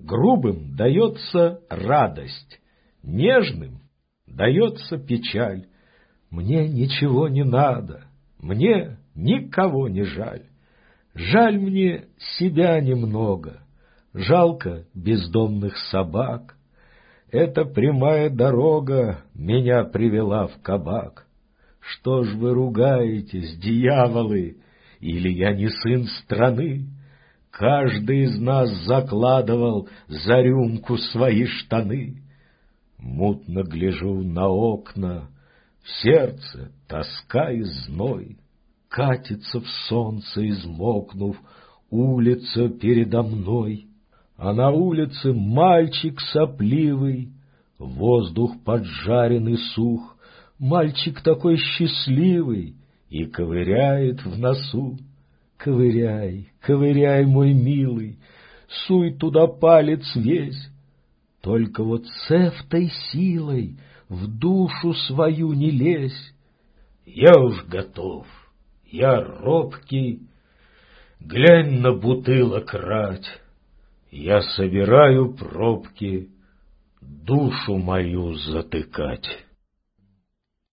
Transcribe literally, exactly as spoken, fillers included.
Грубым дается радость, нежным дается печаль. Мне ничего не надо, мне никого не жаль. Жаль мне себя немного, жалко бездомных собак. Эта прямая дорога меня привела в кабак. Что ж вы ругаетесь, дьяволы, или я не сын страны? Каждый из нас закладывал за рюмку свои штаны. Мутно гляжу на окна, в сердце тоска и зной. Катится в солнце, измокнув, улица передо мной. А на улице мальчик сопливый, воздух поджарен и сух. Мальчик такой счастливый и ковыряет в носу. Ковыряй, ковыряй, мой милый, суй туда палец весь. Только вот с этой силой в душу свою не лезь. Я уж готов, я робкий, глянь на бутылок рать. Я собираю пробки, душу мою затыкать.